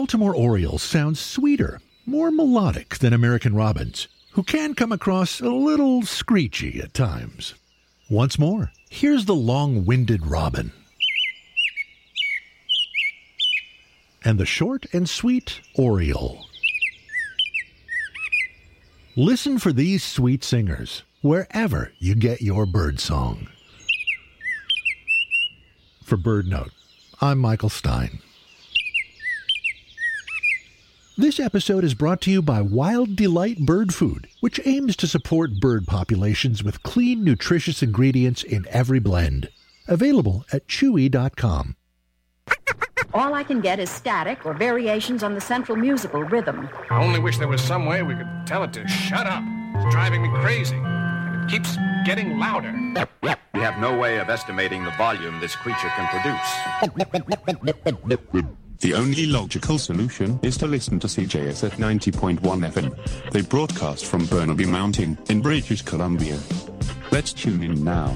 Baltimore Orioles sound sweeter, more melodic than American robins, who can come across a little screechy at times. Once more, here's the long-winded robin. And the short and sweet oriole. Listen for these sweet singers wherever you get your bird song. For BirdNote, I'm Michael Stein. This episode is brought to you by Wild Delight Bird Food, which aims to support bird populations with clean, nutritious ingredients in every blend. Available at Chewy.com. All I can get is static or variations on the central musical rhythm. I only wish there was some way we could tell it to shut up. It's driving me crazy. And it keeps getting louder. We have no way of estimating the volume this creature can produce. The only logical solution is to listen to CJS at 90.1 FM. They broadcast from Burnaby Mountain in British Columbia. Let's tune in now.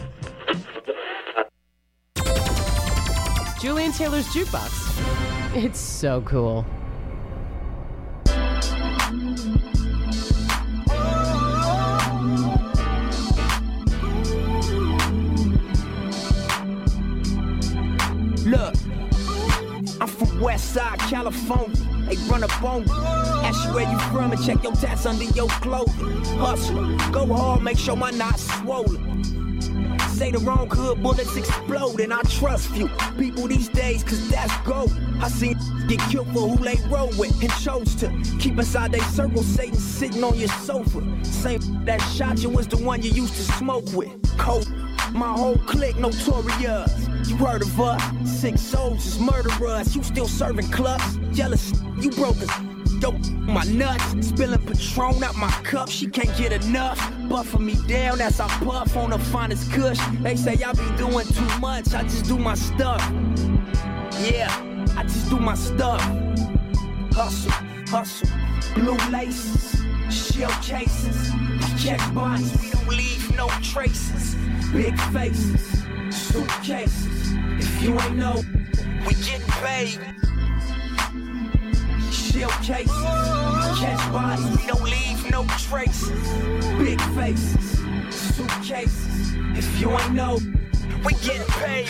Julian Taylor's Jukebox. It's so cool. Look, I'm from Westside, California. They run up on you. Ask you where you from and check your tats under your clothing. Hustler, go hard, make sure my knot's swollen. Say the wrong hood, bullets explode, and I trust few people these days, cause that's gold. I seen get killed for who they roll with, and chose to keep inside they circle, Satan sitting on your sofa. Same that shot you was the one you used to smoke with. Cold, my whole clique notorious. You heard of us, 6 soldiers, murderers, you still serving clubs. Jealous, you broke us. Yo, my nuts, spilling Patron out my cup, she can't get enough. Buffing me down as I puff on the finest kush. They say I be doing too much, I just do my stuff. Yeah, I just do my stuff. Hustle, hustle, blue laces, shell cases. We catch bodies, we don't leave no traces. Big faces, suitcases. If you ain't know, we getting paid. Shell cases, catch bodies, we don't leave no traces. Big faces, suitcases. If you ain't know, we getting paid.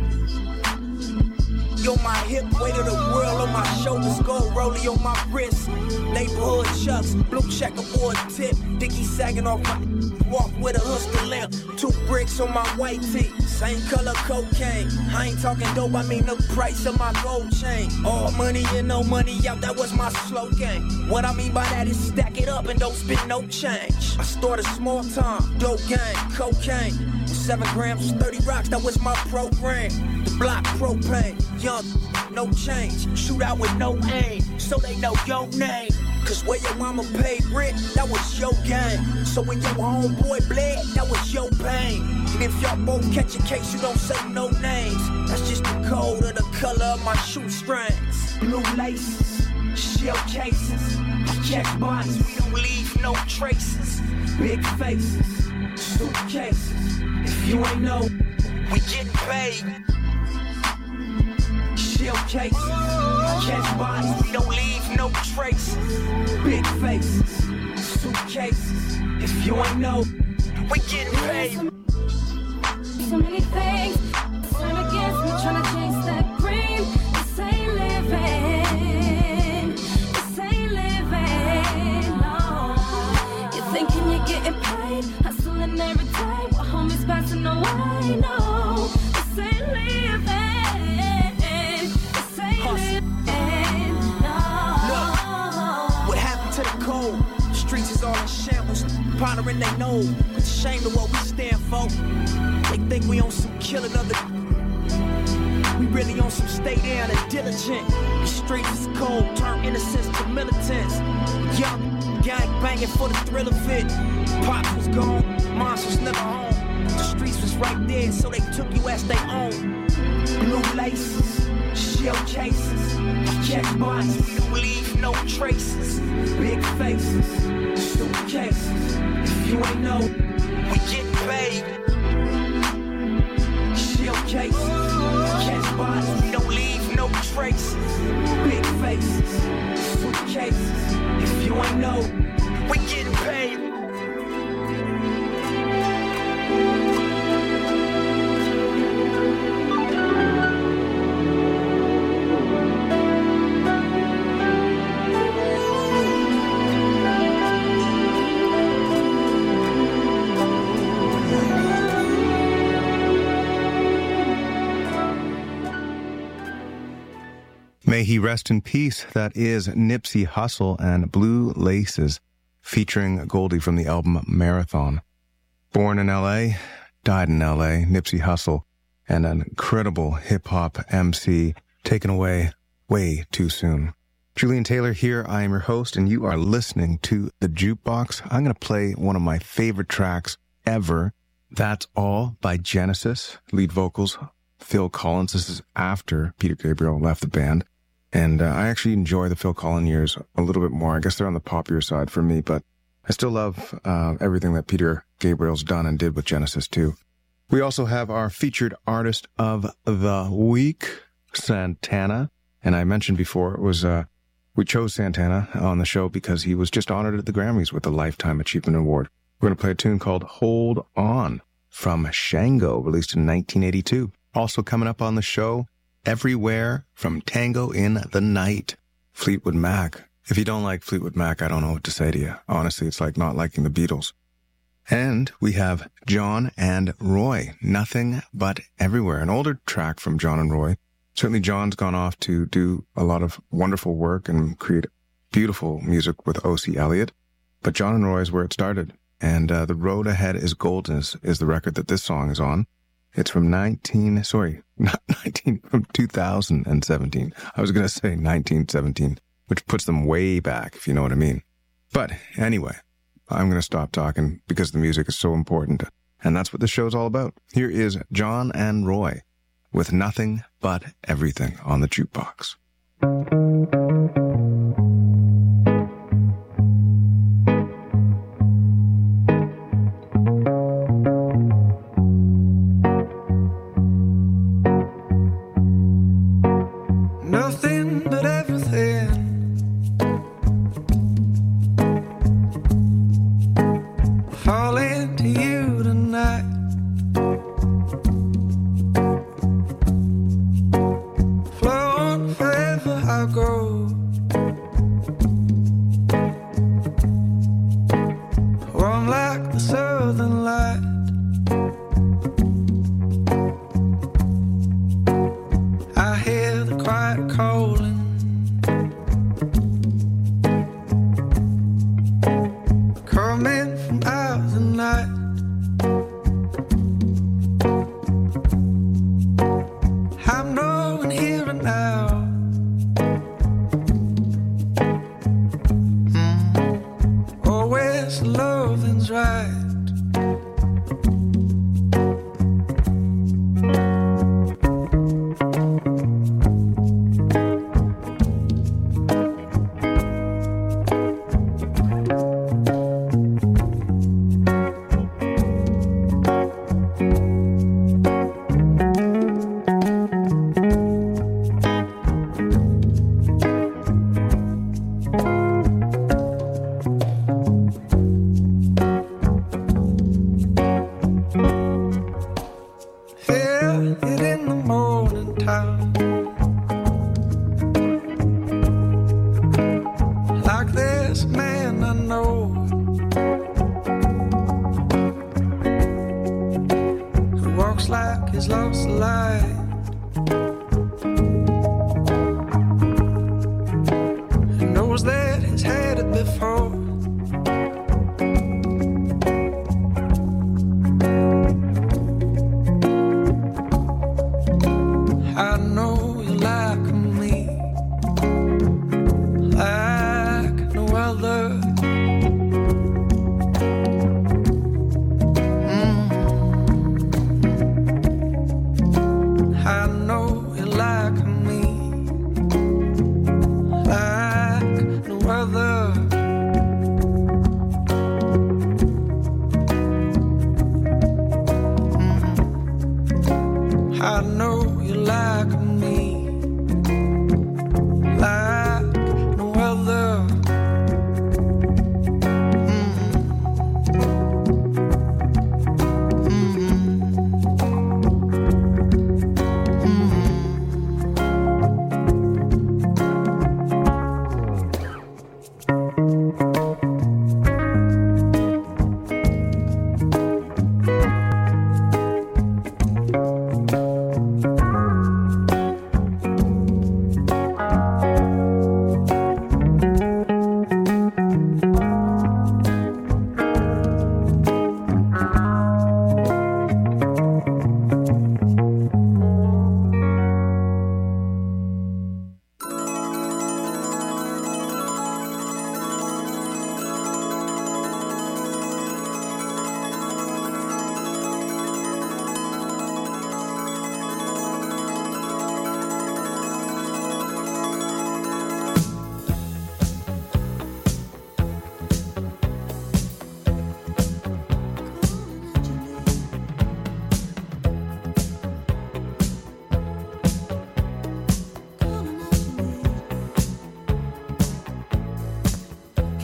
Yo, my hip, weight of the world on my shoulders, gold rollie on my wrist. Neighborhood chucks, blue checkerboard tip, Dickie sagging off my walk with a Husker lamp. 2 bricks on my white tee, same color cocaine. I ain't talking dope, I mean the price of my gold chain. All money in, no money out, that was my slogan. What I mean by that is stack it up and don't spend no change. I started small time, dope gang, cocaine. 7 grams, 30 rocks, that was my program. The block propane, young, no change. Shoot out with no aim, so they know your name. Cause where your mama paid rent, that was your game. So when your homeboy bled, that was your pain. And if y'all both catch a case, you don't say no names. That's just the code of the color of my shoestrings. Blue laces, shell cases. We catch bodies, we don't leave no traces. Big faces, suitcases. If you ain't know, we getting paid. Shell cases, catch bodies, we don't leave no traces. Big faces, suitcases. If you ain't know, we getting paid. So many things turn against me, trying to chase that cream. This ain't living. This ain't living. No, you're thinking you're getting paid, hustling every day while homies passing away. No, this ain't living. This ain't living. No. Look, what happened to the code? Streets is all in shambles, pondering they know. It's a shame to what we stand for. They think we on some killing of the. We really on some stay down and diligent. The streets is cold, turn innocence to militants. Young, gang banging for the thrill of it. Pops was gone, moms was never home. The streets was right there, so they took you as they own. Blue laces, shell cases. Catch bodies, we don't leave no traces. Big faces, suitcases. If you ain't know, we getting paid. Shell cases, catch bodies, we don't leave no traces, big faces, suitcases. If you ain't know, we getting paid. May he rest in peace. That is Nipsey Hussle and Blue Laces, featuring Goldie from the album Marathon. Born in L.A., died in L.A., Nipsey Hussle, and an incredible hip-hop MC, taken away way too soon. Julian Taylor here. I am your host, and you are listening to The Jukebox. I'm going to play one of my favorite tracks ever. That's All by Genesis. Lead vocals, Phil Collins. This is after Peter Gabriel left the band. And I actually enjoy the Phil Collins years a little bit more. I guess they're on the poppier side for me, but I still love everything that Peter Gabriel's done and did with Genesis too. We also have our featured artist of the week, Santana. And I mentioned before, it was we chose Santana on the show because he was just honored at the Grammys with the Lifetime Achievement Award. We're going to play a tune called Hold On from Shango, released in 1982. Also coming up on the show, Everywhere from Tango in the Night, Fleetwood Mac. If you don't like Fleetwood Mac, I don't know what to say to you. Honestly, it's like not liking the Beatles. And we have John and Roy, Nothing But Everywhere, an older track from John and Roy. Certainly John's gone off to do a lot of wonderful work and create beautiful music with O.C. Elliott. But John and Roy is where it started. And The Road Ahead is Golden is the record that this song is on. It's from 2017. I was going to say 1917, which puts them way back, if you know what I mean. But anyway, I'm going to stop talking because the music is so important. And that's what the show's all about. Here is John and Roy with Nothing But Everything on the Jukebox. Nothing but everything. Fall into you tonight. Flow on forever, I'll go. Warm like the southern light. I hear the quiet calling. Coming from out the night. I'm knowing here and now. Always loving's right. Feel it in the morning time. Like this man I know, who walks like he's lost the light. Who knows that he's had it before. I know you like me, like no other.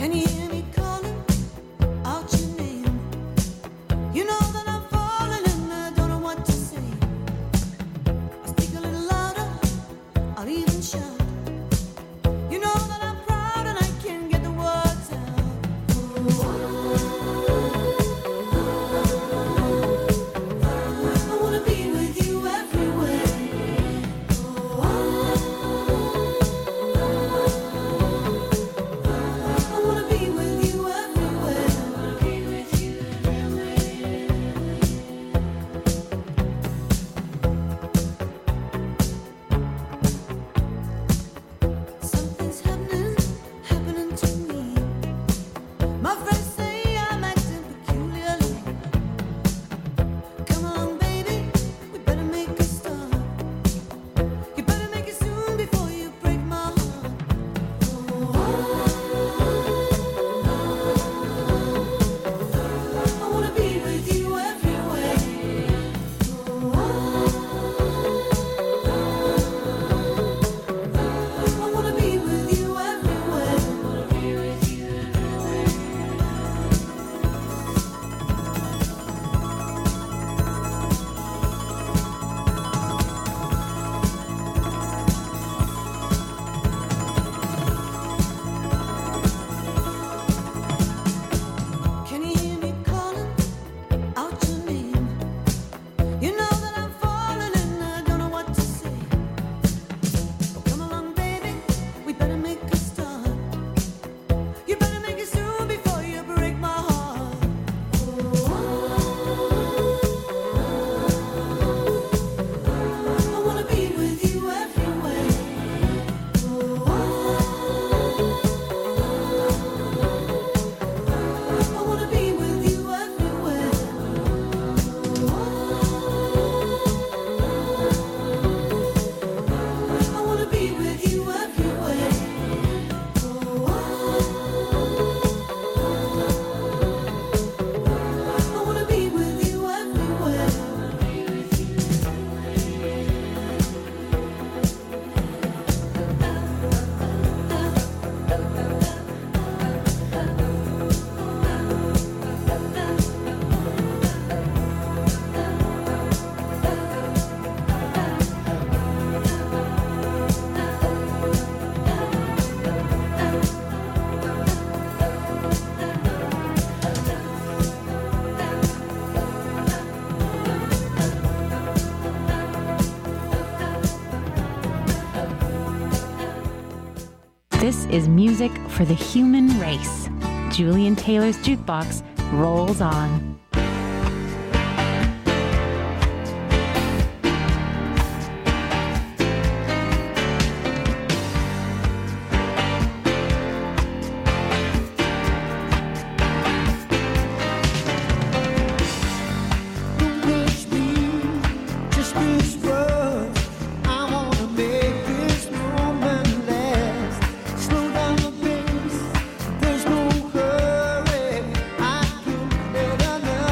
Can you hear me calling out your name? You know that I'm falling and I don't know what to say. I'll speak a little louder, I'll even shout. You know that I'm proud and I can't get the words out. I wanna be with you everywhere. I wanna be with you everywhere. Something's happening to me. My friends say I'm acting peculiarly. Come along, baby, we better make a start. You better make it soon before you break my heart. I wanna be with you everywhere. I wanna be with you everywhere. Can you hear me calling out your name? You know that I'm falling and I don't know what to say. Oh, come along, baby, we better make a start. You better make it soon before you break my heart. I wanna be with you everywhere. I wanna be with you everywhere. I wanna be with you everywhere. I wanna be with you everywhere. This is music for the human race. Julian Taylor's Jukebox rolls on. There's no hurry. I can let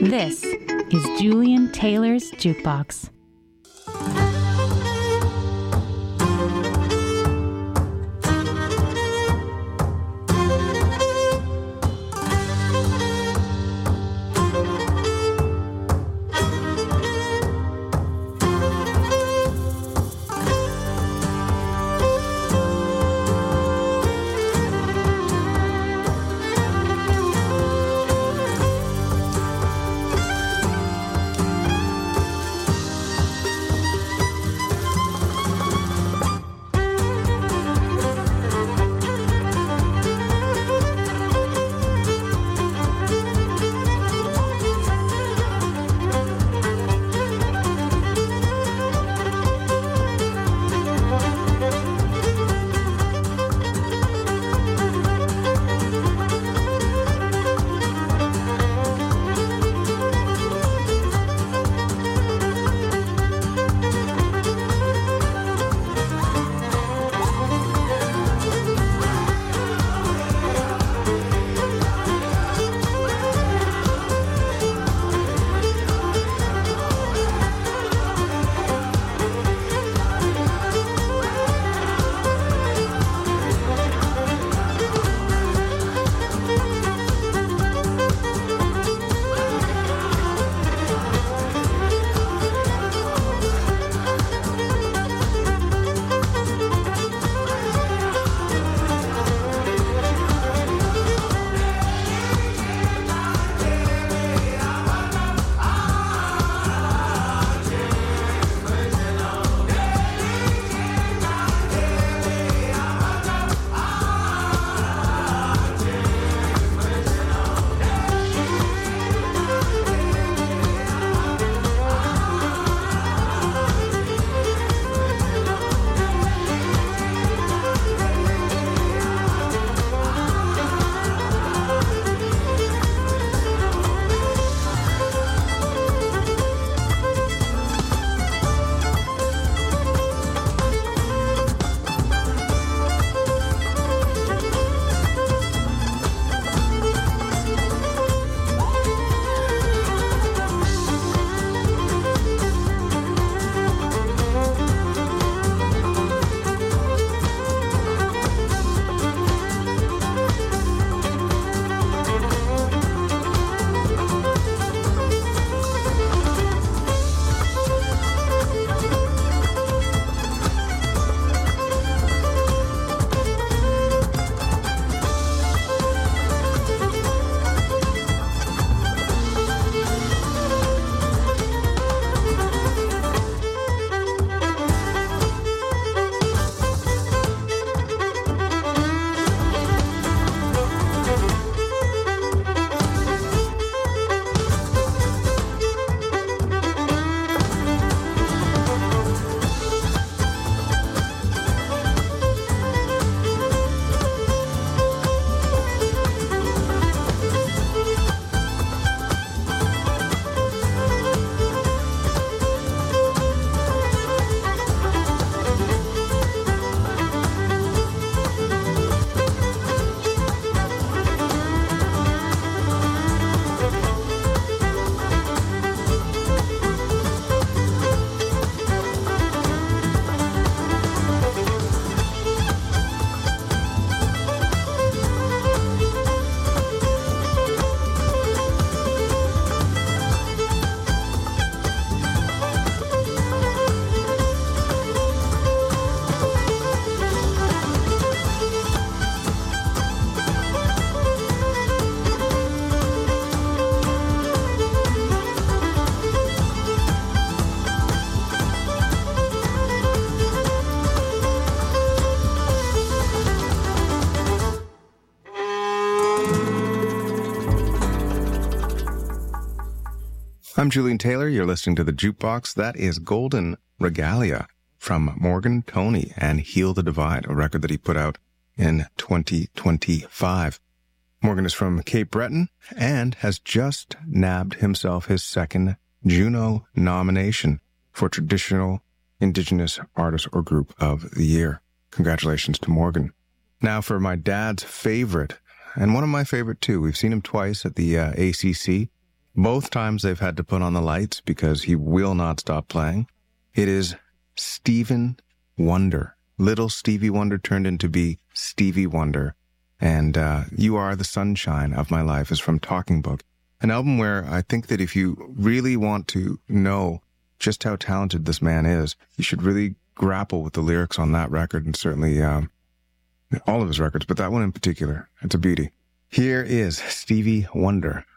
This is Julian Taylor's Jukebox. I'm Julian Taylor. You're listening to The Jukebox. That is Golden Regalia from Morgan Toney and Heal the Divide, a record that he put out in 2025. Morgan is from Cape Breton and has just nabbed himself his second Juno nomination for Traditional Indigenous Artist or Group of the Year. Congratulations to Morgan. Now for my dad's favorite, and one of my favorite too. We've seen him twice at the ACC. Both times they've had to put on the lights because he will not stop playing. It is Stephen Wonder. Little Stevie Wonder turned into be Stevie Wonder. And You Are the Sunshine of My Life is from Talking Book. An album where I think that if you really want to know just how talented this man is, you should really grapple with the lyrics on that record, and certainly all of his records, but that one in particular. It's a beauty. Here is Stevie Wonder.